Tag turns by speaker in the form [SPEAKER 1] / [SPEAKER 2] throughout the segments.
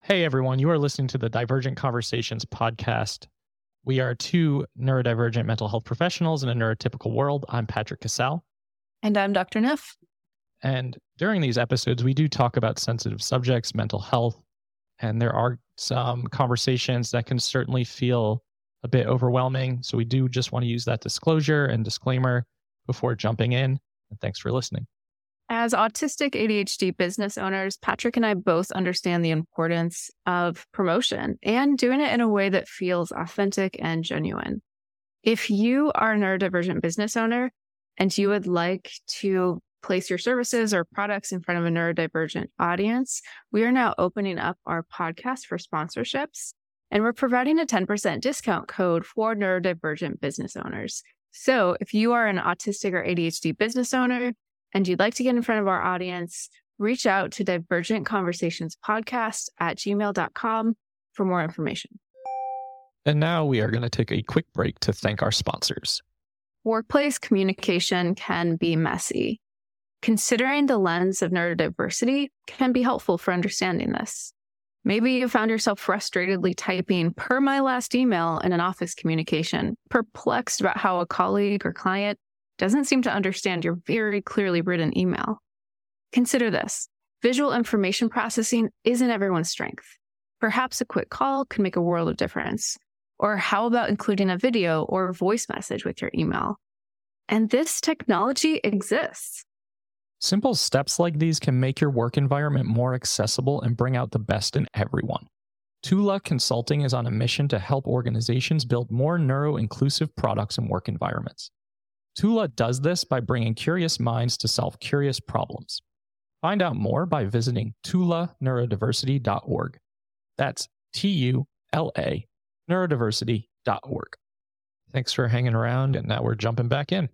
[SPEAKER 1] Hey everyone, you are listening to the Divergent Conversations podcast. We are two neurodivergent mental health professionals in a neurotypical world. I'm Patrick Cassell.
[SPEAKER 2] And I'm Dr. Neff.
[SPEAKER 1] And during these episodes, we do talk about sensitive subjects, mental health, and there are some conversations that can certainly feel a bit overwhelming. So we do just want to use that disclosure and disclaimer before jumping in. And thanks for listening.
[SPEAKER 2] As autistic ADHD business owners, Patrick and I both understand the importance of promotion and doing it in a way that feels authentic and genuine. If you are a neurodivergent business owner and you would like to place your services or products in front of a neurodivergent audience, we are now opening up our podcast for sponsorships, and we're providing a 10% discount code for neurodivergent business owners. So if you are an autistic or ADHD business owner and you'd like to get in front of our audience, reach out to divergentconversationspodcast@gmail.com for more information.
[SPEAKER 1] And now we are going to take a quick break to thank our sponsors.
[SPEAKER 2] Workplace communication can be messy. Considering the lens of neurodiversity can be helpful for understanding this. Maybe you found yourself frustratedly typing "per my last email" in an office communication, perplexed about how a colleague or client doesn't seem to understand your very clearly written email. Consider this. Visual information processing isn't everyone's strength. Perhaps a quick call could make a world of difference. Or how about including a video or voice message with your email? And this technology exists.
[SPEAKER 1] Simple steps like these can make your work environment more accessible and bring out the best in everyone. Tula Consulting is on a mission to help organizations build more neuro-inclusive products and work environments. Tula does this by bringing curious minds to solve curious problems. Find out more by visiting tulaneurodiversity.org. That's TULA neurodiversity.org. Thanks for hanging around, and now we're jumping back in.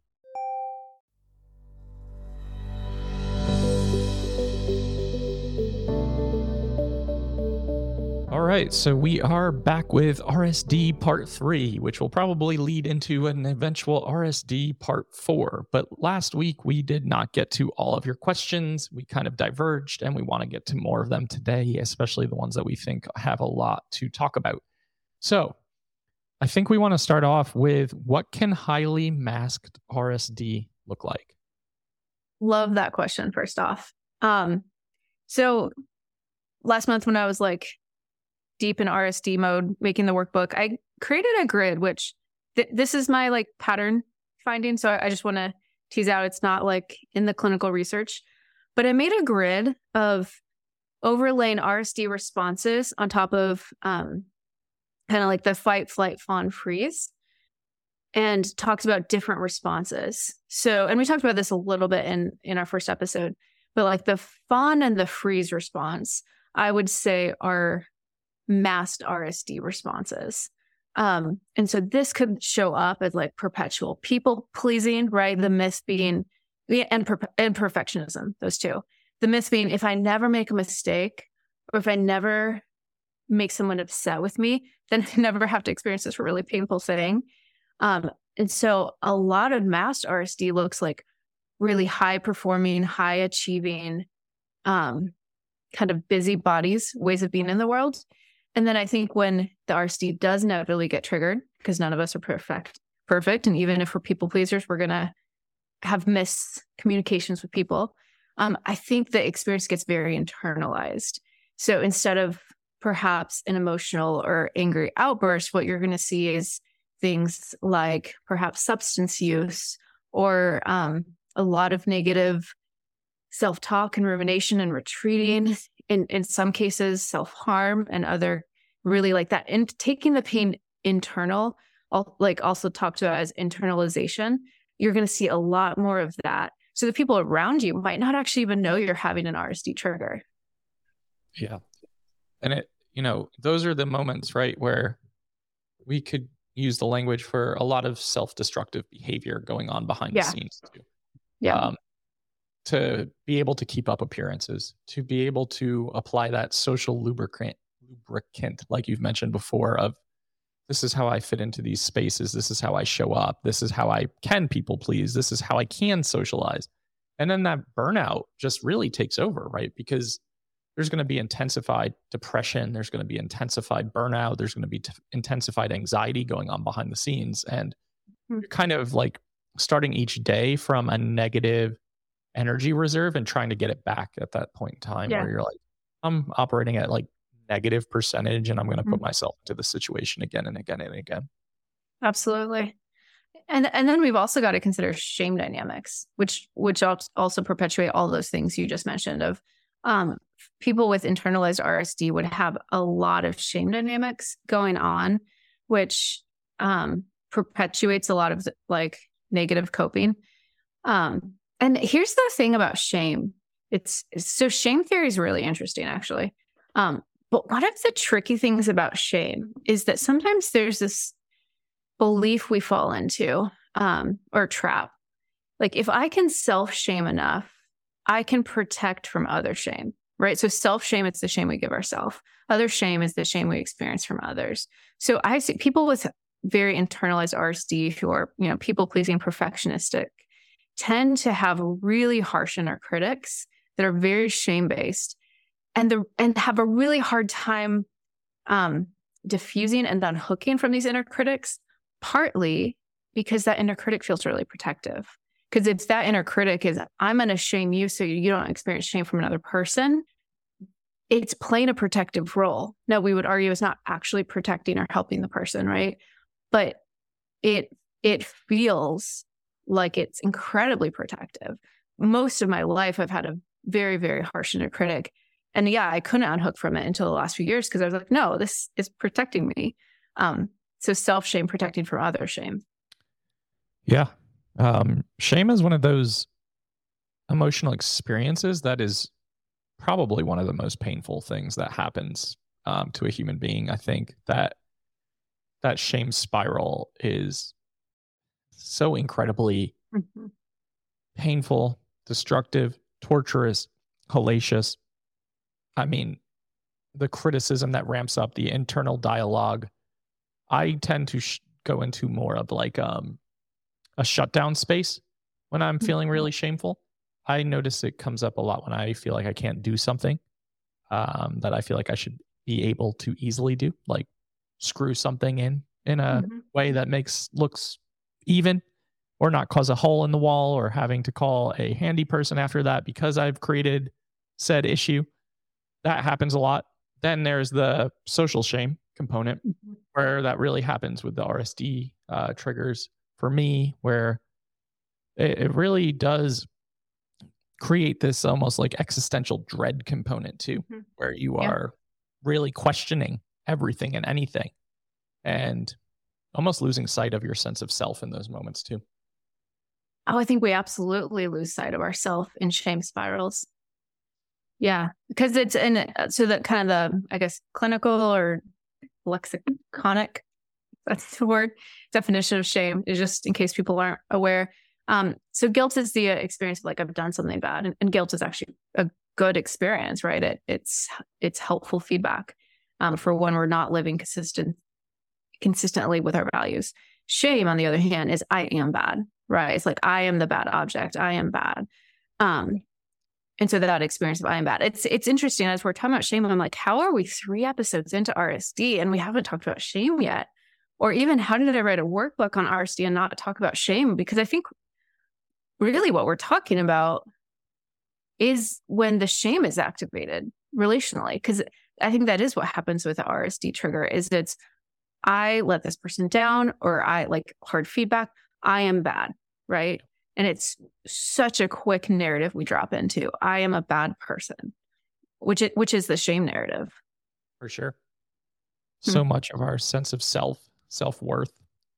[SPEAKER 1] All right, so we are back with RSD Part 3, which will probably lead into an eventual RSD Part 4. But last week, we did not get to all of your questions. We kind of diverged, and we want to get to more of them today, especially the ones that we think have a lot to talk about. So I think we want to start off with, what can highly masked RSD look like?
[SPEAKER 2] Love that question, first off. So last month when I was deep in RSD mode, making the workbook, I created a grid, which this is my pattern finding. So I just want to tease out, it's not in the clinical research, but I made a grid of overlaying RSD responses on top of kind of the fight, flight, fawn, freeze, and talks about different responses. So, and we talked about this a little bit in our first episode, but the fawn and the freeze response, I would say, are masked RSD responses. And so this could show up as perpetual people pleasing, right? The myth being, and perfectionism, those two. The myth being, if I never make a mistake, or if I never make someone upset with me, then I never have to experience this really painful thing. And so a lot of masked RSD looks like really high performing, high achieving, kind of busy bodies, ways of being in the world. And then I think when the RSD does inevitably get triggered, because none of us are perfect, and even if we're people pleasers, we're going to have miscommunications with people. I think the experience gets very internalized. So instead of perhaps an emotional or angry outburst, what you're going to see is things like perhaps substance use or a lot of negative self-talk and rumination and retreating. In some cases, self-harm, and other really that. And taking the pain internal, also talked about as internalization, you're going to see a lot more of that. So the people around you might not actually even know you're having an RSD trigger.
[SPEAKER 1] Yeah. And those are the moments, right, where we could use the language for a lot of self-destructive behavior going on behind the scenes too.
[SPEAKER 2] Yeah.
[SPEAKER 1] To be able to keep up appearances, to be able to apply that social lubricant, like you've mentioned before, of this is how I fit into these spaces, this is how I show up, this is how I can people please, this is how I can socialize. And then that burnout just really takes over, right? Because there's going to be intensified depression. There's going to be intensified burnout. There's going to be intensified anxiety going on behind the scenes. And you're kind of like starting each day from a negative energy reserve and trying to get it back at that point in time where you're like, I'm operating at like negative percentage and I'm going to put myself into the situation again and again and again.
[SPEAKER 2] Absolutely. And then we've also got to consider shame dynamics, which also perpetuate all those things you just mentioned of people with internalized RSD would have a lot of shame dynamics going on, which perpetuates a lot of like negative coping. And here's the thing about shame. So shame theory is really interesting, actually. But one of the tricky things about shame is that sometimes there's this belief we fall into, or trap. Like if I can self-shame enough, I can protect from other shame, right? So self-shame, it's the shame we give ourselves. Other shame is the shame we experience from others. So I see people with very internalized RSD who are, people-pleasing, perfectionistic, tend to have really harsh inner critics that are very shame-based and have a really hard time diffusing and unhooking from these inner critics, partly because that inner critic feels really protective. Because if that inner critic is, I'm going to shame you so you don't experience shame from another person, it's playing a protective role. Now, we would argue it's not actually protecting or helping the person, right? But it feels like it's incredibly protective. Most of my life, I've had a very, very harsh inner critic. And I couldn't unhook from it until the last few years because I was like, no, this is protecting me. So self-shame, protecting from other shame.
[SPEAKER 1] Yeah. Shame is one of those emotional experiences that is probably one of the most painful things that happens to a human being. I think that shame spiral is so incredibly painful, destructive, torturous, hellacious. I mean, the criticism that ramps up, the internal dialogue. I tend to go into more of like a shutdown space when I'm feeling really shameful. I notice it comes up a lot when I feel like I can't do something that I feel like I should be able to easily do, like screw something in a way that looks even, or not cause a hole in the wall, or having to call a handy person after that because I've created said issue. That happens a lot. Then there's the social shame component where that really happens with the RSD triggers for me, where it really does create this almost like existential dread component too, where you are really questioning everything and anything and almost losing sight of your sense of self in those moments too.
[SPEAKER 2] Oh, I think we absolutely lose sight of ourselves in shame spirals. Yeah, because it's so that kind of the, I guess, clinical or lexiconic, that's the word, definition of shame is, just in case people aren't aware. So guilt is the experience of like, I've done something bad, and guilt is actually a good experience, right? It's helpful feedback for when we're not living consistently with our values. Shame, on the other hand, is I am bad, right? It's like, I am the bad object. I am bad. And so that experience of I am bad. It's interesting as we're talking about shame. I'm like, how are we 3 episodes into RSD and we haven't talked about shame yet? Or even how did I write a workbook on RSD and not talk about shame? Because I think really what we're talking about is when the shame is activated relationally. Because I think that is what happens with the RSD trigger is it's, I let this person down, or I like hard feedback. I am bad, right? And it's such a quick narrative we drop into. I am a bad person, which is the shame narrative.
[SPEAKER 1] For sure. So much of our sense of self-worth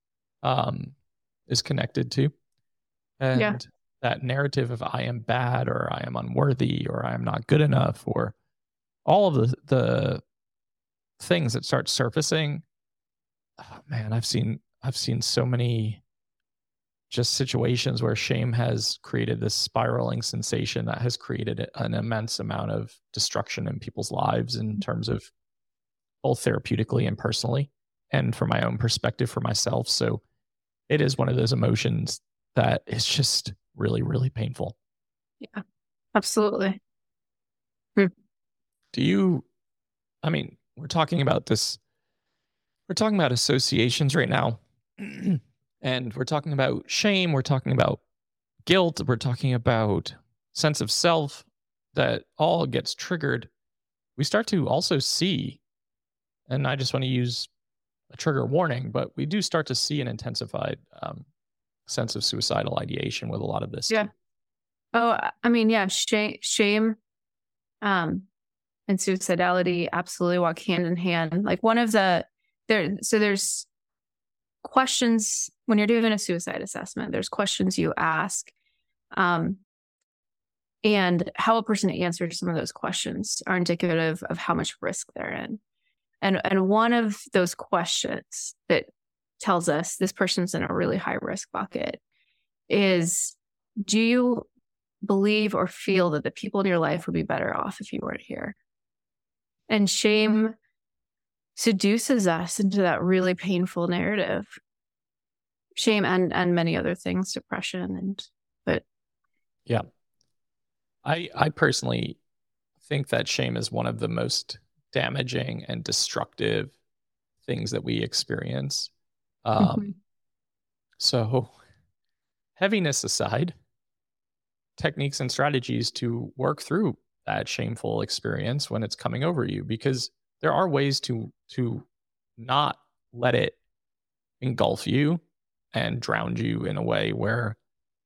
[SPEAKER 1] is connected to. And that narrative of I am bad, or I am unworthy, or I am not good enough, or all of the things that start surfacing. Oh, man, I've seen so many just situations where shame has created this spiraling sensation that has created an immense amount of destruction in people's lives in terms of both therapeutically and personally, and from my own perspective for myself. So it is one of those emotions that is just really, really painful.
[SPEAKER 2] Yeah, absolutely.
[SPEAKER 1] I mean, we're talking about this, we're talking about associations right now. And we're talking about shame, we're talking about guilt, we're talking about sense of self that all gets triggered. We start to also see, and I just want to use a trigger warning, but we do start to see an intensified sense of suicidal ideation with a lot of this.
[SPEAKER 2] Yeah.
[SPEAKER 1] Too.
[SPEAKER 2] Oh, I mean, yeah, shame, and suicidality absolutely walk hand in hand. Like one of there's questions when you're doing a suicide assessment, there's questions you ask, and how a person answers some of those questions are indicative of how much risk they're in. And one of those questions that tells us this person's in a really high risk bucket is, do you believe or feel that the people in your life would be better off if you weren't here? And shame seduces us into that really painful narrative. Shame and many other things, depression but
[SPEAKER 1] yeah. I personally think that shame is one of the most damaging and destructive things that we experience. So heaviness aside, techniques and strategies to work through that shameful experience when it's coming over you, because there are ways to not let it engulf you and drown you in a way where,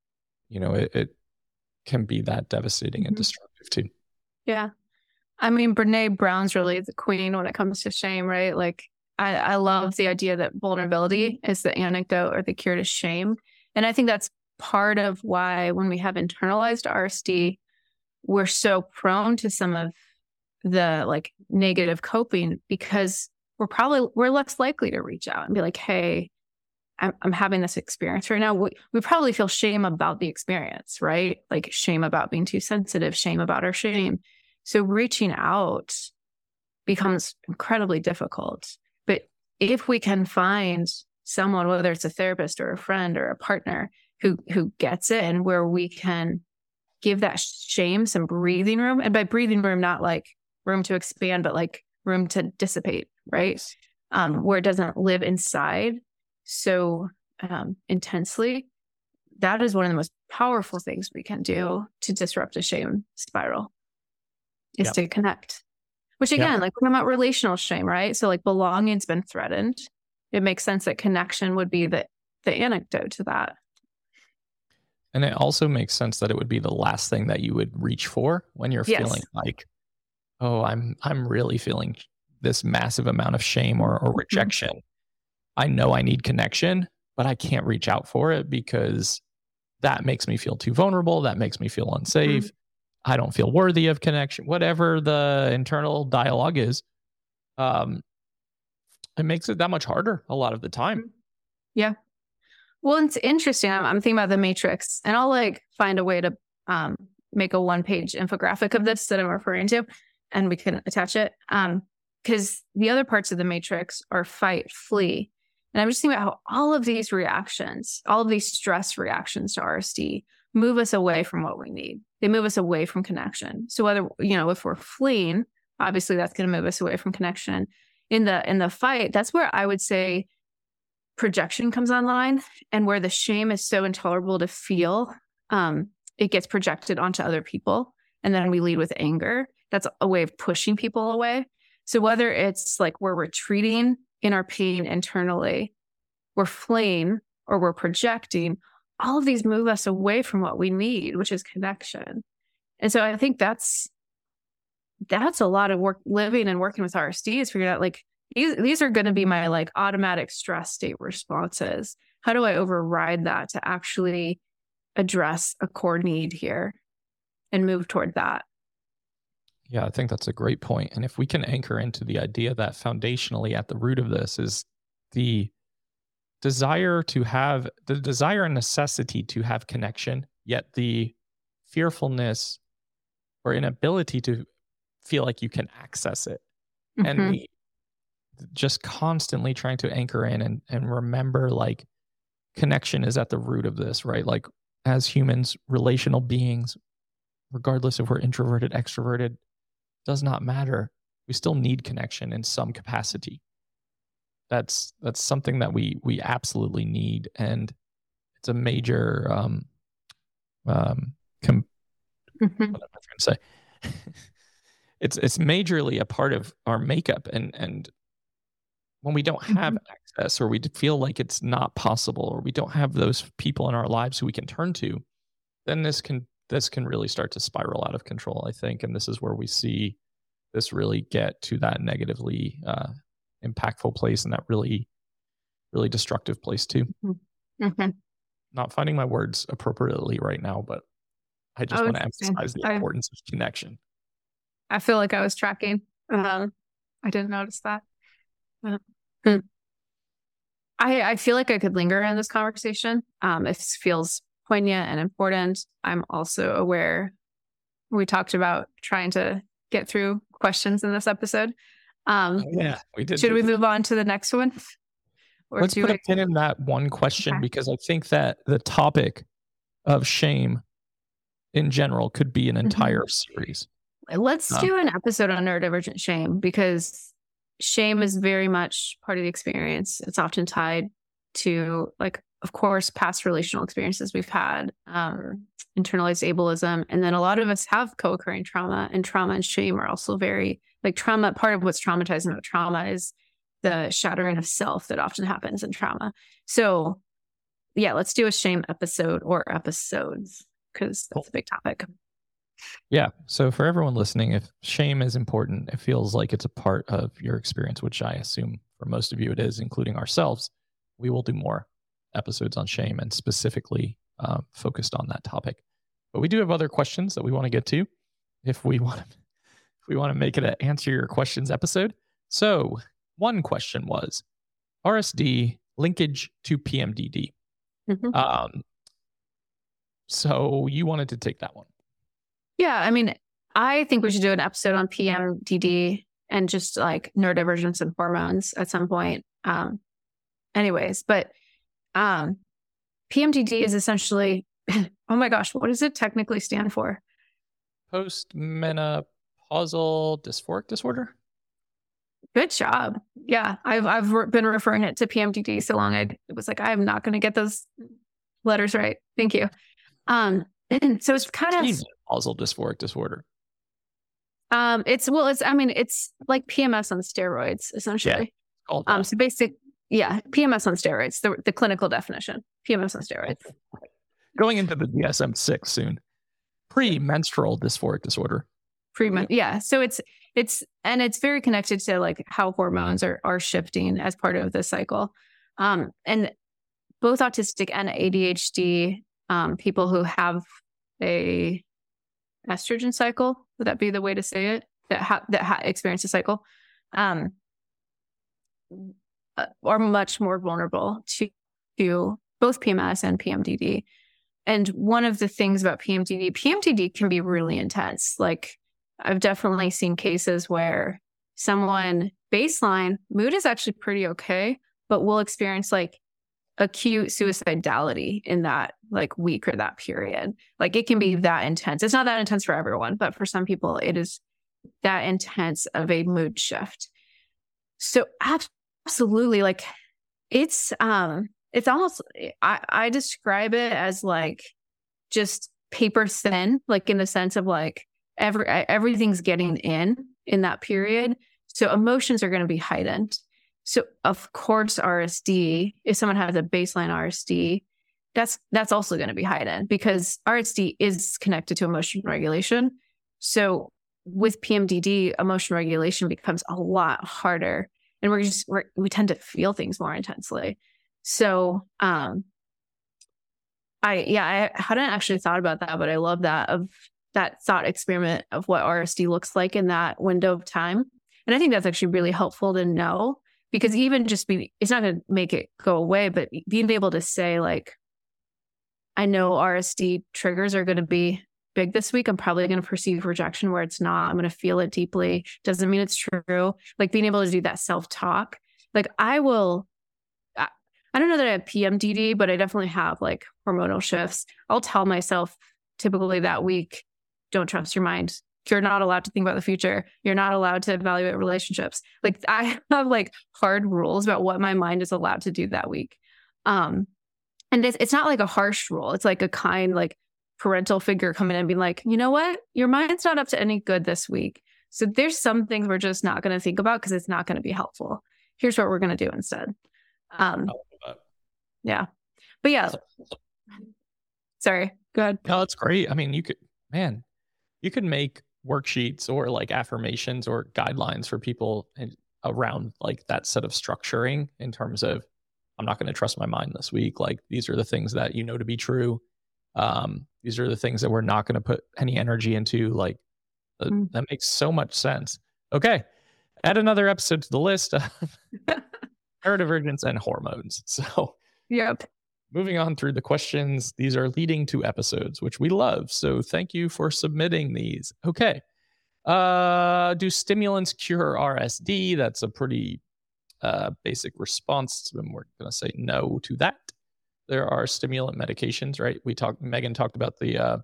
[SPEAKER 1] it can be that devastating and destructive too.
[SPEAKER 2] Yeah. I mean, Brene Brown's really the queen when it comes to shame, right? Like, I love the idea that vulnerability is the antidote or the cure to shame. And I think that's part of why when we have internalized RSD, we're so prone to some of the like negative coping, because we're less likely to reach out and be like, hey, I'm having this experience right now. We probably feel shame about the experience, right? Like shame about being too sensitive, shame about our shame. So reaching out becomes incredibly difficult. But if we can find someone, whether it's a therapist or a friend or a partner who gets it, and where we can give that shame some breathing room, and by breathing room, not like room to expand, but like room to dissipate, right? Where it doesn't live inside so intensely, that is one of the most powerful things we can do to disrupt a shame spiral, is to connect. Which again, like we're talking about relational shame, right? So like belonging's been threatened. It makes sense that connection would be the antidote to that.
[SPEAKER 1] And it also makes sense that it would be the last thing that you would reach for when you're feeling like, oh, I'm really feeling this massive amount of shame or rejection. I know I need connection, but I can't reach out for it because that makes me feel too vulnerable. That makes me feel unsafe. I don't feel worthy of connection. Whatever the internal dialogue is, it makes it that much harder a lot of the time.
[SPEAKER 2] Yeah. Well, it's interesting. I'm thinking about the Matrix, and I'll like find a way to make a 1-page infographic of this that I'm referring to, and we can attach it. Because the other parts of the Matrix are fight, flee. And I'm just thinking about how all of these reactions, all of these stress reactions to RSD move us away from what we need. They move us away from connection. So whether, if we're fleeing, obviously that's going to move us away from connection. In the fight, that's where I would say projection comes online, and where the shame is so intolerable to feel, it gets projected onto other people. And then we lead with anger. That's a way of pushing people away. So whether it's like we're retreating in our pain internally, we're fleeing, or we're projecting, all of these move us away from what we need, which is connection. And so I think that's a lot of work living and working with RSD, is figuring out like, these are going to be my like automatic stress state responses. How do I override that to actually address a core need here and move toward that?
[SPEAKER 1] Yeah, I think that's a great point. And if we can anchor into the idea that foundationally at the root of this is the desire and necessity to have connection, yet the fearfulness or inability to feel like you can access it. And just constantly trying to anchor in and remember like connection is at the root of this, right? Like as humans, relational beings, regardless if we're introverted, extroverted, does not matter. We still need connection in some capacity. That's something that we absolutely need, and it's a major what am I trying to say? It's majorly a part of our makeup, and when we don't have access, or we feel like it's not possible, or we don't have those people in our lives who we can turn to, then this can really start to spiral out of control, I think. And this is where we see this really get to that negatively impactful place, and that really, really destructive place too. Not finding my words appropriately right now, but I just want to emphasize the importance of connection.
[SPEAKER 2] I feel like I was tracking. I didn't notice that. I feel like I could linger in this conversation. It feels poignant and important. I'm also aware we talked about trying to get through questions in this episode.
[SPEAKER 1] Yeah, we did.
[SPEAKER 2] Should we move on to the next one?
[SPEAKER 1] Or let's put a pin in that one question, because I think that the topic of shame in general could be an entire series.
[SPEAKER 2] Let's do an episode on neurodivergent shame, because shame is very much part of the experience. It's often tied to, like, of course, past relational experiences we've had, internalized ableism. And then a lot of us have co-occurring trauma, and trauma and shame are also very, like, trauma. Part of what's traumatizing about trauma is the shattering of self that often happens in trauma. So yeah, let's do a shame episode or episodes, because that's a big topic.
[SPEAKER 1] Yeah. So for everyone listening, if shame is important, it feels like it's a part of your experience, which I assume for most of you it is, including ourselves. We will do more episodes on shame, and specifically focused on that topic. But we do have other questions that we want to get to if we want to make it an answer your questions episode. So one question was RSD linkage to PMDD. So you wanted to take that one.
[SPEAKER 2] Yeah, I mean, I think we should do an episode on PMDD and just like neurodivergence and hormones at some point. Anyways, but PMDD is essentially, oh my gosh, what does it technically stand for?
[SPEAKER 1] Postmenopausal dysphoric disorder.
[SPEAKER 2] Good job. Yeah, I've been referring it to PMDD so long. I was like, I'm not going to get those letters right. Thank you. So it's kind of
[SPEAKER 1] menopausal dysphoric disorder.
[SPEAKER 2] It's like PMS on steroids, essentially.
[SPEAKER 1] Yeah,
[SPEAKER 2] so PMS on steroids, the clinical definition, PMS on steroids.
[SPEAKER 1] Going into the DSM-6 soon. Premenstrual dysphoric disorder.
[SPEAKER 2] Yeah. So it's very connected to like how hormones are shifting as part of the cycle. And both autistic and ADHD, people who have a estrogen cycle, would that be the way to say it? That experience a cycle, are much more vulnerable to both PMS and PMDD. And one of the things about PMDD can be really intense. Like, I've definitely seen cases where someone baseline mood is actually pretty okay, but will experience like acute suicidality in that like week or that period. Like, it can be that intense. It's not that intense for everyone, but for some people it is that intense of a mood shift. So absolutely, like it's almost, I describe it as like just paper thin, like in the sense of like everything's getting in that period. So emotions are going to be heightened. So of course, RSD, if someone has a baseline RSD, that's also going to be heightened, because RSD is connected to emotion regulation. So with PMDD, emotion regulation becomes a lot harder, and we tend to feel things more intensely. So I hadn't actually thought about that, but I love that thought experiment of what RSD looks like in that window of time. And I think that's actually really helpful to know, because even just it's not going to make it go away, but being able to say like, I know RSD triggers are going to be big this week. I'm probably going to perceive rejection where it's not. I'm going to feel it deeply. Doesn't mean it's true. Like, being able to do that self-talk. Like, I don't know that I have PMDD, but I definitely have like hormonal shifts. I'll tell myself typically that week, don't trust your mind, you're not allowed to think about the future. You're not allowed to evaluate relationships. Like I have like hard rules about what my mind is allowed to do that week. And it's not like a harsh rule. It's like a kind, like parental figure coming in and being like, you know what? Your mind's not up to any good this week. So there's some things we're just not going to think about because it's not going to be helpful. Here's what we're going to do instead. Yeah. But yeah. Sorry. Go ahead.
[SPEAKER 1] No, it's great. I mean, you could make worksheets or like affirmations or guidelines for people around like that set of structuring in terms of, I'm not going to trust my mind this week. Like, these are the things that you know to be true. These are the things that we're not going to put any energy into. Like, that makes so much sense. Okay. Add another episode to the list of neurodivergence and hormones. So,
[SPEAKER 2] yep.
[SPEAKER 1] Moving on through the questions, these are leading to episodes, which we love. So thank you for submitting these. Okay. Do stimulants cure RSD? That's a pretty basic response. And we're going to say no to that. There are stimulant medications, right? Megan talked about the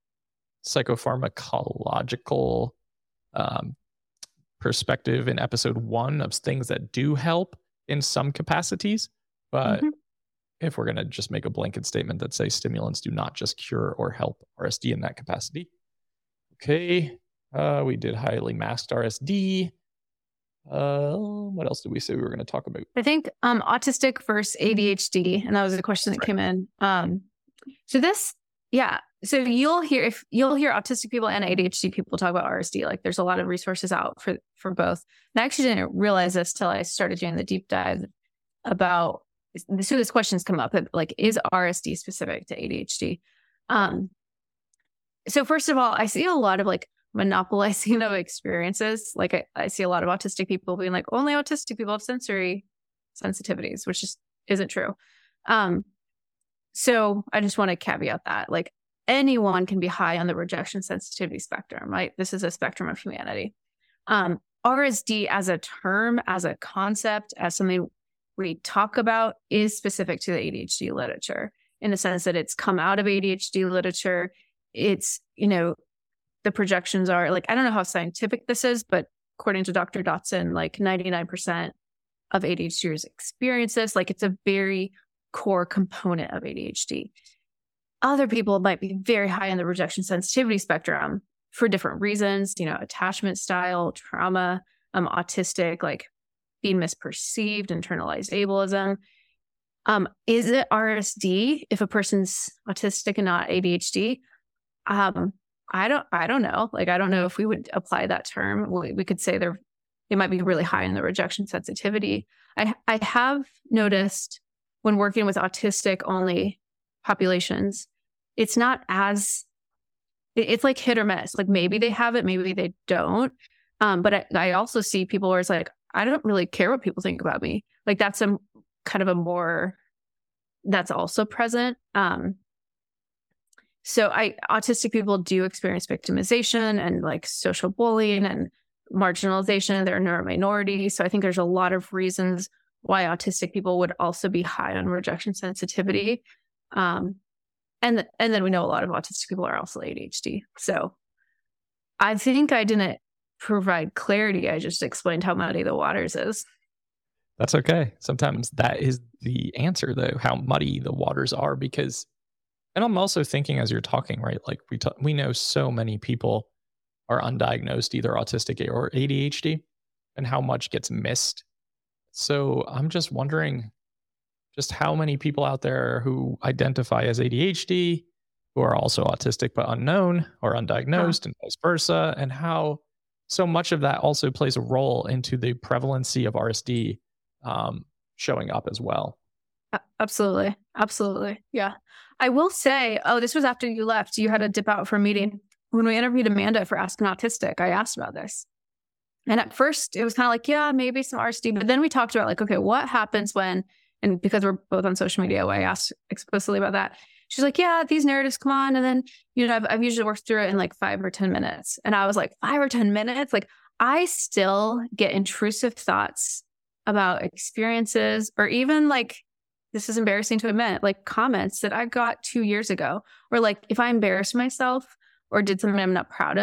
[SPEAKER 1] psychopharmacological perspective in episode 1 of things that do help in some capacities. But if we're going to just make a blanket statement that say stimulants do not just cure or help RSD in that capacity. Okay. We did highly masked RSD. What else did we say we were going to talk about?
[SPEAKER 2] I think autistic versus ADHD. And that was a question that came in. So you'll hear autistic people and ADHD people talk about RSD. Like there's a lot of resources out for both. And I actually didn't realize this till I started doing the deep dive about, so this question's come up, like, is RSD specific to ADHD? So first of all, I see a lot of like monopolizing of experiences. Like I see a lot of autistic people being like, only autistic people have sensory sensitivities, which just isn't true. So I just want to caveat that, like, anyone can be high on the rejection sensitivity spectrum, right? This is a spectrum of humanity. RSD as a term, as a concept, as something we talk about is specific to the ADHD literature in the sense that it's come out of ADHD literature. It's, the projections are like, I don't know how scientific this is, but according to Dr. Dotson, like 99% of ADHDers experience this. Like it's a very core component of ADHD. Other people might be very high on the rejection sensitivity spectrum for different reasons, attachment style, trauma, autistic, like being misperceived, internalized ableism. Is it RSD if a person's autistic and not ADHD? I don't know. Like, I don't know if we would apply that term. We could say they might be really high in the rejection sensitivity. I have noticed when working with autistic only populations, it's not as, it's like hit or miss. Like maybe they have it, maybe they don't. But I also see people where it's like, I don't really care what people think about me. Like that's a kind of a more, that's also present. So autistic people do experience victimization and like social bullying and marginalization. They're a neurominority. So I think there's a lot of reasons why autistic people would also be high on rejection sensitivity. And then we know a lot of autistic people are also ADHD. So I think I didn't provide clarity. I just explained how muddy the waters is.
[SPEAKER 1] That's okay. Sometimes that is the answer, though, how muddy the waters are, because, and I'm also thinking as you're talking, right? Like we know so many people are undiagnosed, either autistic or ADHD, and how much gets missed. So I'm just wondering just how many people out there who identify as ADHD, who are also autistic but unknown or undiagnosed, and vice versa, and how so much of that also plays a role into the prevalency of RSD showing up as well.
[SPEAKER 2] Absolutely. Absolutely. Yeah. I will say, this was after you left. You had to dip out for a meeting. When we interviewed Amanda for Ask an Autistic, I asked about this. And at first it was kind of like, yeah, maybe some RSD. But then we talked about like, okay, what happens when, and because we're both on social media, I asked explicitly about that. She's like, yeah, these narratives come on. And then, I've usually worked through it in like 5 or 10 minutes. And I was like, 5 or 10 minutes? Like I still get intrusive thoughts about experiences, or even like, this is embarrassing to admit, like comments that I got 2 years ago, or like if I embarrassed myself or did something I'm not proud of,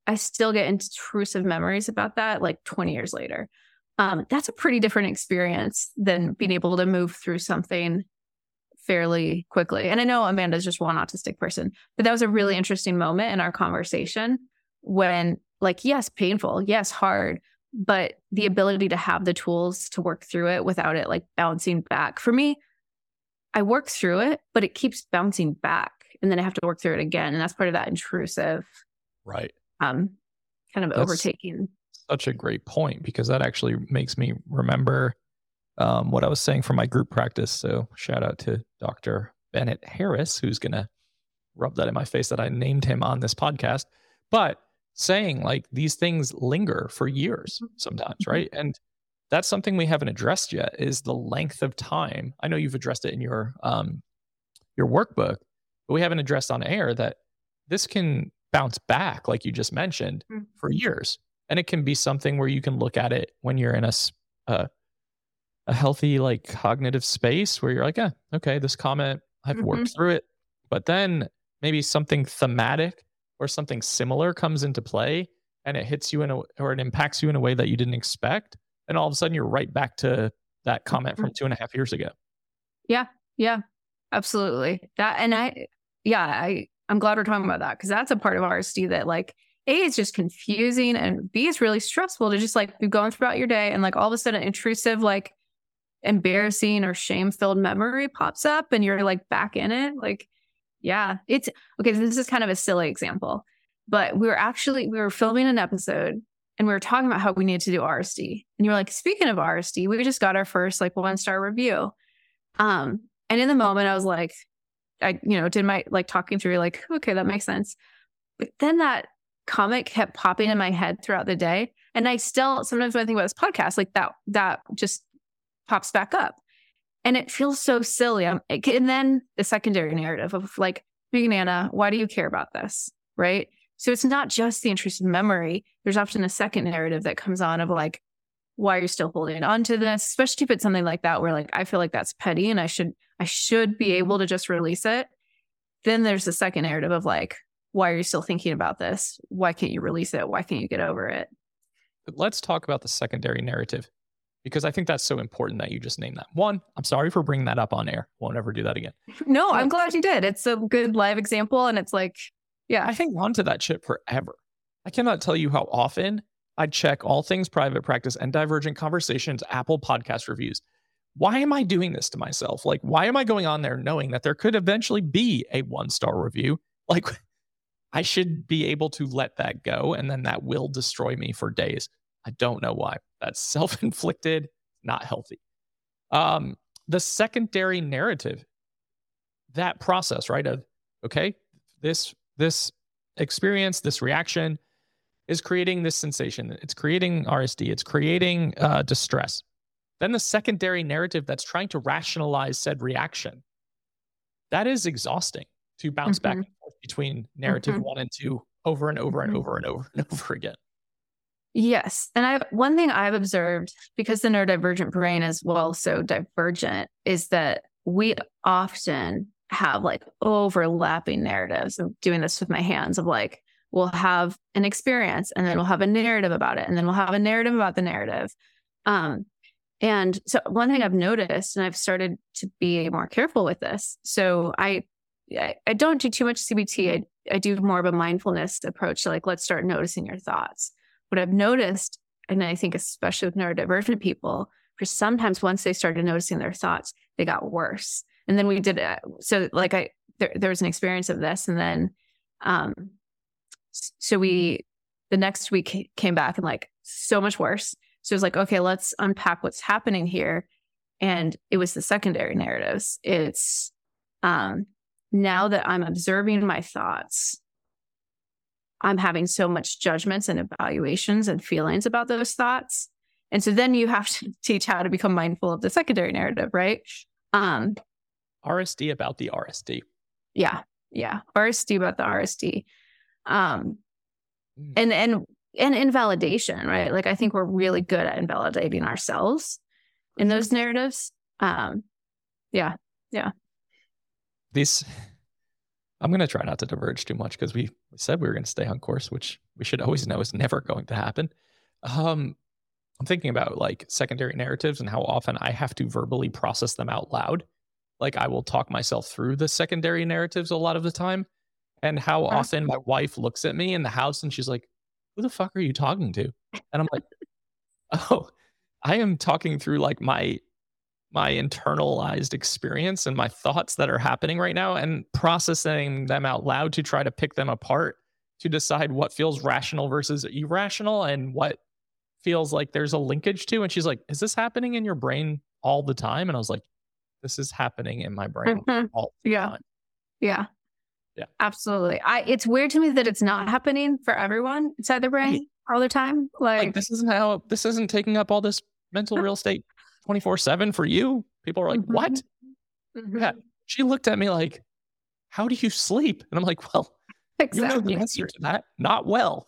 [SPEAKER 2] I still get intrusive memories about that like 20 years later. That's a pretty different experience than being able to move through something fairly quickly. And I know Amanda's just one autistic person, but that was a really interesting moment in our conversation when, like, yes, painful, yes, hard, but the ability to have the tools to work through it without it like bouncing back. For me, I work through it, but it keeps bouncing back, and then I have to work through it again. And that's part of that intrusive,
[SPEAKER 1] right,
[SPEAKER 2] kind of
[SPEAKER 1] That's
[SPEAKER 2] overtaking.
[SPEAKER 1] such a great point, because that actually makes me remember what I was saying for my group practice. So shout out to Dr. Bennett Harris, who's going to rub that in my face that I named him on this podcast. But saying like these things linger for years sometimes, right? And that's something we haven't addressed yet, is the length of time. I know you've addressed it in your workbook, but we haven't addressed on air that this can bounce back, like you just mentioned, for years. And it can be something where you can look at it when you're in a healthy, like, cognitive space where you're like, yeah, okay, this comment, I've worked through it. But then maybe something thematic or something similar comes into play, and it hits you or it impacts you in a way that you didn't expect. And all of a sudden you're right back to that comment from 2.5 years ago.
[SPEAKER 2] Yeah. Yeah, absolutely. I'm glad we're talking about that, because that's a part of RSD that, like, A, is just confusing, and B, is really stressful to just like be going throughout your day, and like all of a sudden intrusive, like embarrassing or shame-filled memory pops up and you're like back in it. Like, yeah, it's okay. This is kind of a silly example, but we were filming an episode and we were talking about how we needed to do RSD. And you were like, speaking of RSD, we just got our first like 1-star review. And in the moment I was like, I did my like talking through, like, okay, that makes sense. But then that comment kept popping in my head throughout the day. And I still, sometimes when I think about this podcast, like that just pops back up. And it feels so silly. And then the secondary narrative of like, being Anna, why do you care about this? Right. So it's not just the intrusive memory. There's often a second narrative that comes on of like, why are you still holding on to this? Especially if it's something like that, where like, I feel like that's petty and I should be able to just release it. Then there's the second narrative of like, why are you still thinking about this? Why can't you release it? Why can't you get over it?
[SPEAKER 1] But let's talk about the secondary narrative, because I think that's so important that you just named that. One, I'm sorry for bringing that up on air. Won't ever do that again.
[SPEAKER 2] No, I'm glad you did. It's a good live example. And it's like, yeah.
[SPEAKER 1] I hang on to that shit forever. I cannot tell you how often I check All Things Private Practice and Divergent Conversations Apple podcast reviews. Why am I doing this to myself? Like, why am I going on there knowing that there could eventually be a 1-star review? Like, I should be able to let that go, and then that will destroy me for days. I don't know why. That's self-inflicted, not healthy. The secondary narrative, that process, right, of, okay, this experience, this reaction is creating this sensation. It's creating RSD. It's creating distress. Then the secondary narrative that's trying to rationalize said reaction, that is exhausting to bounce back and forth between narrative 1 and 2 over and over and over and over and over again.
[SPEAKER 2] Yes. And one thing I've observed, because the neurodivergent brain is so divergent, is that we often have like overlapping narratives. I'm doing this with my hands of like, we'll have an experience and then we'll have a narrative about it. And then we'll have a narrative about the narrative. And so one thing I've noticed, and I've started to be more careful with this. So I don't do too much CBT. I do more of a mindfulness approach to like, let's start noticing your thoughts. What I've noticed, and I think especially with neurodivergent people, for sometimes once they started noticing their thoughts, they got worse. And then we did it. So like there was an experience of this. And then, the next week came back and like so much worse. So it was like, okay, let's unpack what's happening here. And it was the secondary narratives. It's now that I'm observing my thoughts, I'm having so much judgments and evaluations and feelings about those thoughts. And so then you have to teach how to become mindful of the secondary narrative, right?
[SPEAKER 1] RSD about the RSD.
[SPEAKER 2] Yeah. RSD about the RSD. And invalidation, right? Like, I think we're really good at invalidating ourselves in those narratives. Yeah.
[SPEAKER 1] This, I'm going to try not to diverge too much because we said we were going to stay on course, which we should always know is never going to happen. I'm thinking about like secondary narratives and how often I have to verbally process them out loud. Like I will talk myself through the secondary narratives a lot of the time, and how often my wife looks at me in the house and she's like, "Who the fuck are you talking to?" And I'm like, "Oh, I am talking through like my internalized experience and my thoughts that are happening right now and processing them out loud to try to pick them apart to decide what feels rational versus irrational and what feels like there's a linkage to." And she's like, "Is this happening in your brain all the time?" And I was like, "This is happening in my brain all the time."
[SPEAKER 2] Yeah.
[SPEAKER 1] Yeah.
[SPEAKER 2] Absolutely. It's weird to me that it's not happening for everyone inside the brain all the time. Like
[SPEAKER 1] this isn't taking up all this mental real estate 24/7 for you. People are like, "What?" Yeah. She looked at me like, "How do you sleep?" And I'm like, "Well, you know the answer to that. Not well."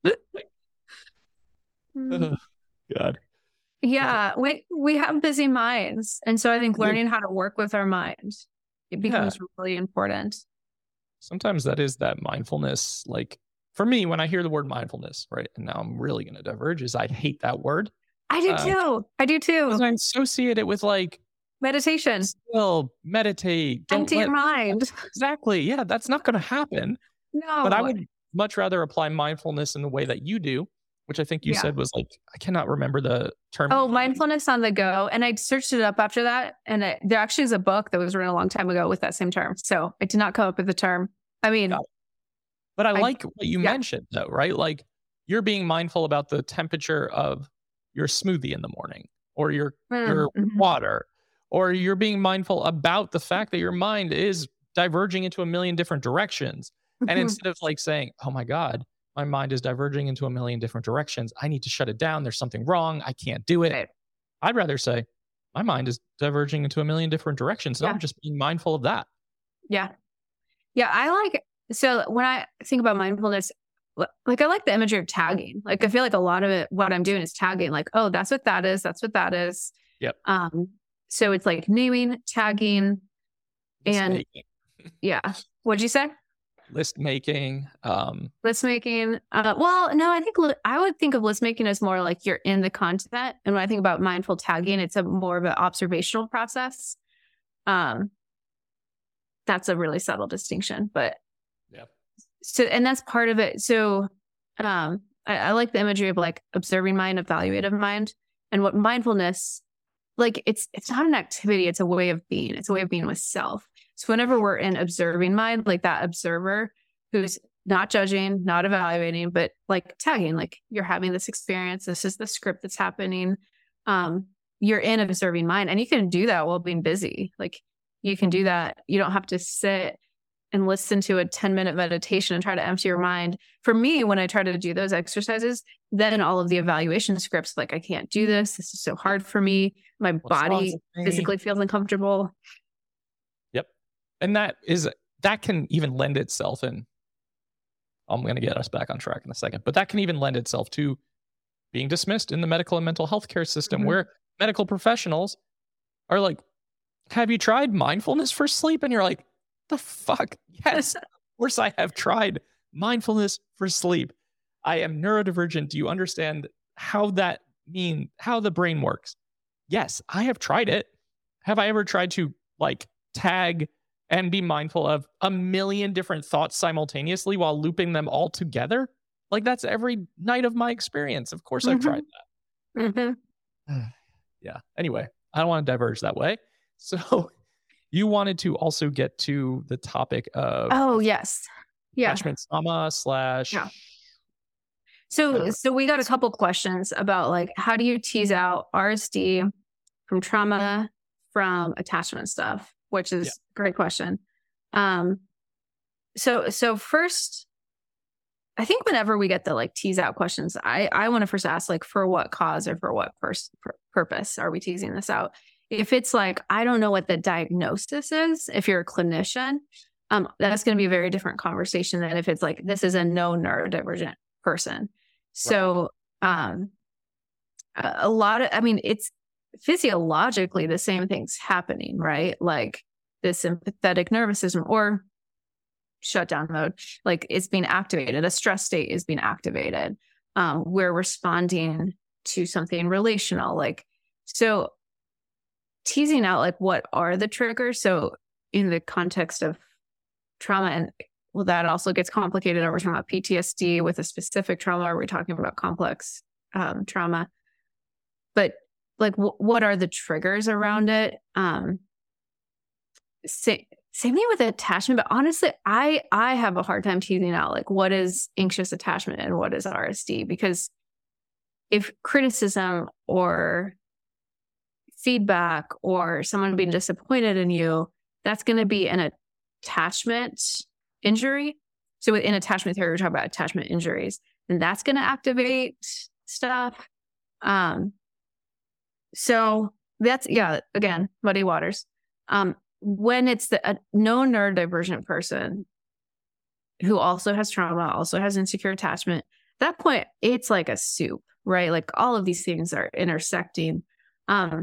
[SPEAKER 1] Oh, God.
[SPEAKER 2] Yeah. We have busy minds. And so I think learning how to work with our mind, it becomes really important.
[SPEAKER 1] Sometimes that is that mindfulness. Like for me, when I hear the word mindfulness, right? And now I'm really going to diverge, is I hate that word.
[SPEAKER 2] I do too. I do too.
[SPEAKER 1] Because I associate it with like
[SPEAKER 2] meditation.
[SPEAKER 1] Still meditate.
[SPEAKER 2] Empty your mind.
[SPEAKER 1] Exactly. Yeah, that's not going to happen.
[SPEAKER 2] No.
[SPEAKER 1] But I would much rather apply mindfulness in the way that you do, which I think you said was like, I cannot remember the term.
[SPEAKER 2] Oh, mindfulness on the go. And I searched it up after that. And there actually is a book that was written a long time ago with that same term. So I did not come up with the term. I mean,
[SPEAKER 1] but I like what you mentioned though, right? Like you're being mindful about the temperature of your smoothie in the morning or your water, or you're being mindful about the fact that your mind is diverging into a million different directions. And instead of like saying, "Oh my God, my mind is diverging into a million different directions. I need to shut it down. There's something wrong. I can't do it." Right. I'd rather say my mind is diverging into a million different directions. And I'm just being mindful of that.
[SPEAKER 2] Yeah. Yeah. So when I think about mindfulness, like I like the imagery of tagging. Like I feel like a lot of it, what I'm doing is tagging, like, "Oh, that's what that is. That's what that is."
[SPEAKER 1] Yep.
[SPEAKER 2] So it's like naming, tagging, and what'd you say?
[SPEAKER 1] List making.
[SPEAKER 2] List making. Well, no, I think I would think of list making as more like you're in the content. And when I think about mindful tagging, it's a more of an observational process. That's a really subtle distinction, but so, and that's part of it. So, I like the imagery of like observing mind, evaluative mind, and what mindfulness, like it's not an activity, it's a way of being. It's a way of being with self. So whenever we're in observing mind, like that observer who's not judging, not evaluating, but like tagging, like you're having this experience. This is the script that's happening. You're in observing mind, and you can do that while being busy. Like you can do that. You don't have to sit and listen to a 10-minute meditation and try to empty your mind. For me, when I try to do those exercises, then all of the evaluation scripts, like, "I can't do this. This is so hard for me. My body physically feels uncomfortable."
[SPEAKER 1] Yep. And that can even lend itself in. I'm going to get us back on track in a second, but that can even lend itself to being dismissed in the medical and mental health care system, where medical professionals are like, "Have you tried mindfulness for sleep?" And you're like, "The fuck? Yes, of course I have tried mindfulness for sleep. I am neurodivergent. Do you understand how the brain works?" Yes, I have tried it. Have I ever tried to like tag and be mindful of a million different thoughts simultaneously while looping them all together? Like that's every night of my experience. Of course I've tried that. Yeah. Anyway, I don't want to diverge that way. So you wanted to also get to the topic of attachment trauma /
[SPEAKER 2] So we got a couple questions about like, how do you tease out RSD from trauma from attachment stuff, which is a great question. So first, I think whenever we get the like tease out questions, I want to first ask like, for what cause or for what purpose are we teasing this out? If it's like, I don't know what the diagnosis is, if you're a clinician, that's going to be a very different conversation than if it's like, this is a no neurodivergent person. So a lot of, it's physiologically the same things happening, right? Like the sympathetic nervous system, or shutdown mode, like it's being activated. A stress state is being activated. We're responding to something relational. Like, so teasing out like what are the triggers. So in the context of trauma, and well, that also gets complicated. Are we talking about PTSD with a specific trauma? Are we talking about complex trauma? But like, what are the triggers around it? Same thing with attachment, but honestly, I have a hard time teasing out like what is anxious attachment and what is RSD, because if criticism or feedback or someone being disappointed in you, that's going to be an attachment injury. So in attachment theory, we're talking about attachment injuries, and that's going to activate stuff. So that's, again, muddy waters. When it's a known neurodivergent person who also has trauma, also has insecure attachment, at that point, it's like a soup, right? Like all of these things are intersecting. And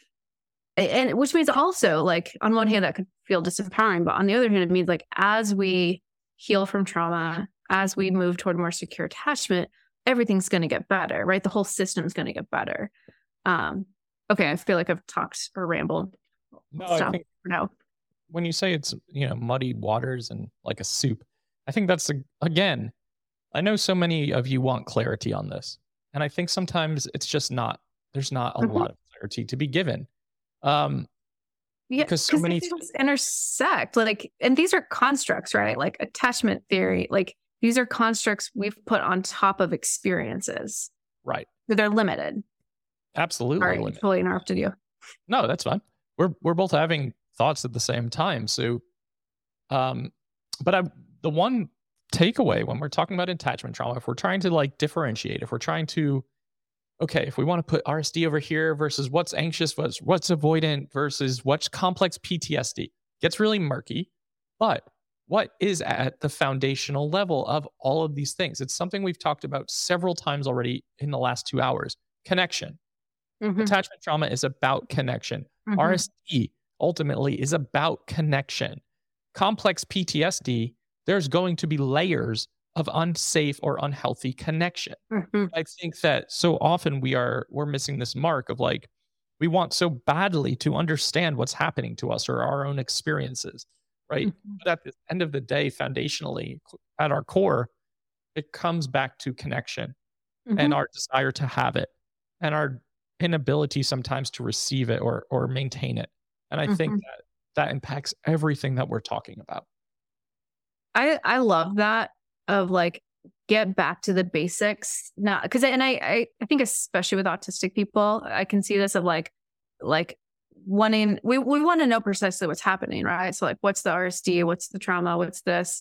[SPEAKER 2] which means also, like, on one hand, that could feel disempowering, but on the other hand, it means like as we heal from trauma, as we move toward more secure attachment, everything's going to get better, right? The whole system's going to get better. Okay, I feel like I've talked or rambled.
[SPEAKER 1] No, I think when you say it's, muddy waters and like a soup, I think that's, again, I know so many of you want clarity on this. And I think sometimes it's just there's not a lot of clarity to be given. Because so many
[SPEAKER 2] things intersect, like, and these are constructs, right? Like attachment theory, like these are constructs we've put on top of experiences.
[SPEAKER 1] Right.
[SPEAKER 2] So they're limited.
[SPEAKER 1] Absolutely.
[SPEAKER 2] Sorry, I totally interrupted you.
[SPEAKER 1] No, that's fine. We're both having thoughts at the same time. So, the one takeaway when we're talking about attachment trauma, if we're trying to like differentiate, if we're trying to, okay, if we want to put RSD over here versus what's anxious, what's avoidant versus what's complex PTSD, gets really murky. But what is at the foundational level of all of these things? It's something we've talked about several times already in the last 2 hours. Connection. Attachment trauma is about connection. RSD ultimately is about connection. Complex PTSD, there's going to be layers of unsafe or unhealthy connection. I think that so often we're missing this mark of like, we want so badly to understand what's happening to us or our own experiences, right? But at the end of the day, foundationally, at our core, it comes back to connection and our desire to have it and our inability sometimes to receive it or maintain it. And I think that impacts everything that we're talking about.
[SPEAKER 2] I love that, of like, get back to the basics. Now, because I think especially with autistic people, I can see this of like wanting, we want to know precisely what's happening, right? So like, what's the RSD? What's the trauma? What's this?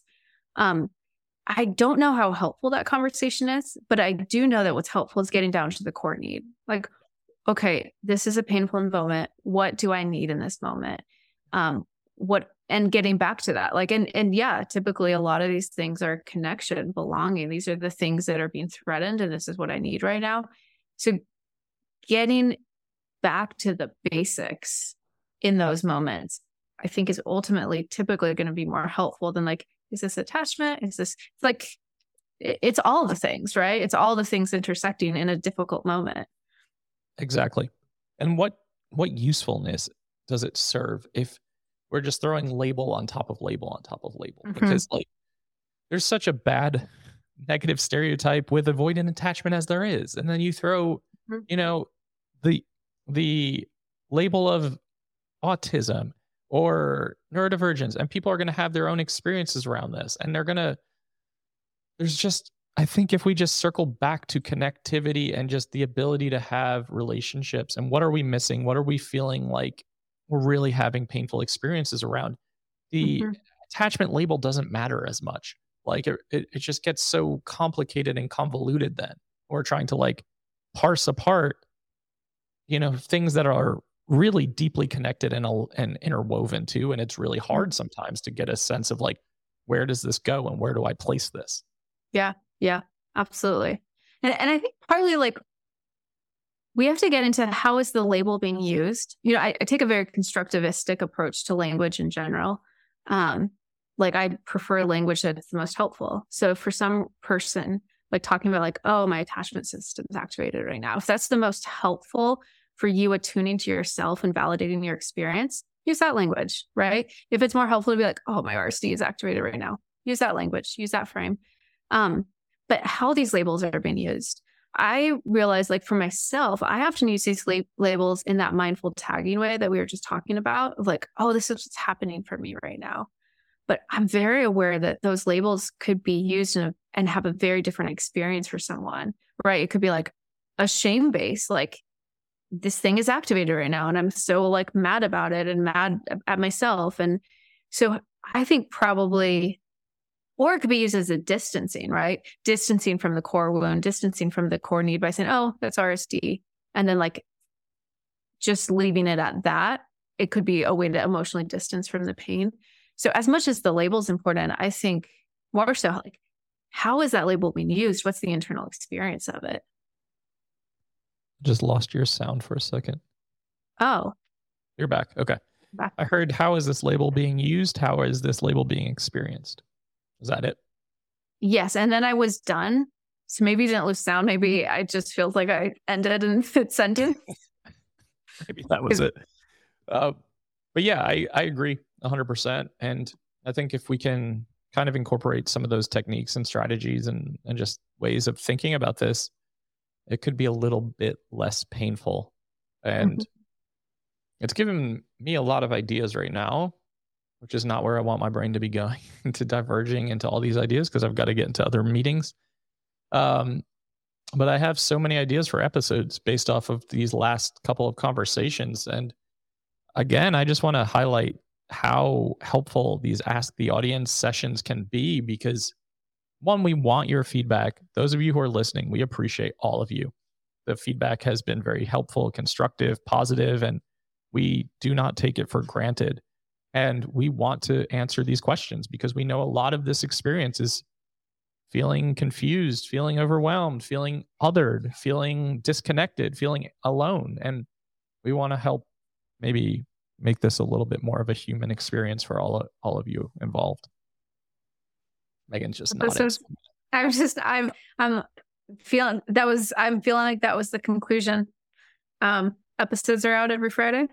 [SPEAKER 2] I don't know how helpful that conversation is, but I do know that what's helpful is getting down to the core need. Like, okay, this is a painful moment. What do I need in this moment? And getting back to that, like, and yeah, typically a lot of these things are connection, belonging. These are the things that are being threatened, and this is what I need right now. So getting back to the basics in those moments, I think is ultimately typically going to be more helpful than like, is this attachment? Is this like, it's all the things, right? It's all the things intersecting in a difficult moment.
[SPEAKER 1] Exactly. And what usefulness does it serve if we're just throwing label on top of label on top of label? Because like, there's such a bad negative stereotype with avoidant attachment as there is. And then you throw, the label of autism or neurodivergence, and people are going to have their own experiences around this. And I think if we just circle back to connectivity and just the ability to have relationships, and what are we missing? What are we feeling like we're really having painful experiences around? The attachment label doesn't matter as much. Like it just gets so complicated and convoluted then. We're trying to like parse apart, things that are really deeply connected and interwoven too. And it's really hard sometimes to get a sense of like, where does this go and where do I place this?
[SPEAKER 2] Yeah, absolutely. And I think partly like we have to get into how is the label being used. I take a very constructivistic approach to language in general. like I prefer language that is the most helpful. So for some person, like talking about like, oh, my attachment system is activated right now. If that's the most helpful for you attuning to yourself and validating your experience, use that language, right? If it's more helpful to be like, oh, my RSD is activated right now, use that language, use that frame. But how these labels are being used, I realize like for myself, I often use these labels in that mindful tagging way that we were just talking about of like, oh, this is what's happening for me right now. But I'm very aware that those labels could be used and have a very different experience for someone, right? It could be like a shame base, like this thing is activated right now and I'm so like mad about it and mad at myself. And so I think probably, or it could be used as a distancing, right? Distancing from the core wound, distancing from the core need by saying, oh, that's RSD. And then like just leaving it at that. It could be a way to emotionally distance from the pain. So as much as the label is important, I think more so like, how is that label being used? What's the internal experience of it?
[SPEAKER 1] Just lost your sound for a second.
[SPEAKER 2] Oh.
[SPEAKER 1] You're back. Okay.
[SPEAKER 2] Back.
[SPEAKER 1] I heard, how is this label being used? How is this label being experienced? Is that it?
[SPEAKER 2] Yes. And then I was done. So maybe you didn't lose sound. Maybe I just felt like I ended in sentence.
[SPEAKER 1] Maybe that was it. But yeah, I agree 100%. And I think if we can kind of incorporate some of those techniques and strategies and just ways of thinking about this, it could be a little bit less painful. And it's given me a lot of ideas right now, which is not where I want my brain to be going, into diverging into all these ideas because I've got to get into other meetings. But I have so many ideas for episodes based off of these last couple of conversations. And again, I just want to highlight how helpful these Ask the Audience sessions can be because, one, we want your feedback. Those of you who are listening, we appreciate all of you. The feedback has been very helpful, constructive, positive, and we do not take it for granted. And we want to answer these questions because we know a lot of this experience is feeling confused, feeling overwhelmed, feeling othered, feeling disconnected, feeling alone. And we want to help maybe make this a little bit more of a human experience for all of you involved. Megan's just nodding.
[SPEAKER 2] I'm feeling like that was the conclusion. Episodes are out every Friday.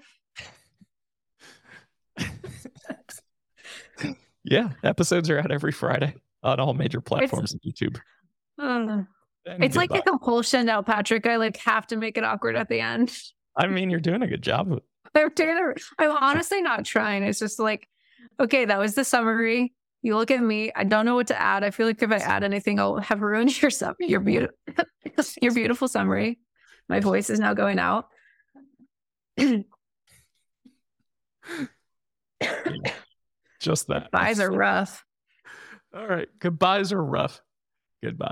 [SPEAKER 1] Yeah, episodes are out every Friday on all major platforms and YouTube.
[SPEAKER 2] It's like a compulsion now, Patrick. I like have to make it awkward at the end.
[SPEAKER 1] I mean, you're doing a good job of it.
[SPEAKER 2] I'm honestly not trying. It's just like, okay, that was the summary. You look at me. I don't know what to add. I feel like if I add anything, I'll have ruined your beautiful summary. My voice is now going out.
[SPEAKER 1] Just that.
[SPEAKER 2] Goodbyes are rough.
[SPEAKER 1] All right. Goodbyes are rough. Goodbye.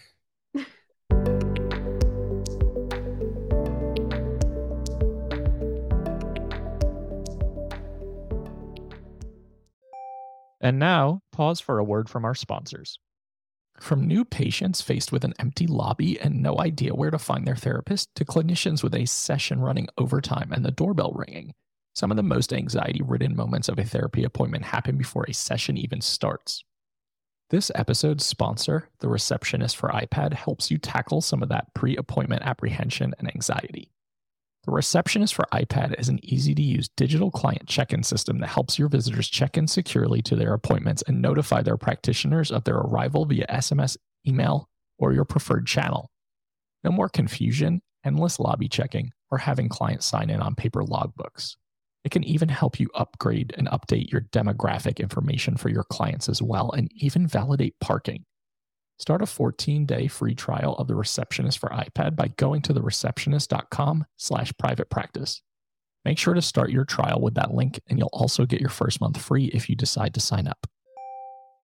[SPEAKER 1] And now, pause for a word from our sponsors. From new patients faced with an empty lobby and no idea where to find their therapist, to clinicians with a session running overtime and the doorbell ringing, some of the most anxiety-ridden moments of a therapy appointment happen before a session even starts. This episode's sponsor, The Receptionist for iPad, helps you tackle some of that pre-appointment apprehension and anxiety. The Receptionist for iPad is an easy-to-use digital client check-in system that helps your visitors check in securely to their appointments and notify their practitioners of their arrival via SMS, email, or your preferred channel. No more confusion, endless lobby checking, or having clients sign in on paper logbooks. It can even help you upgrade and update your demographic information for your clients as well, and even validate parking. Start a 14-day free trial of The Receptionist for iPad by going to thereceptionist.com/private practice. Make sure to start your trial with that link, and you'll also get your first month free if you decide to sign up.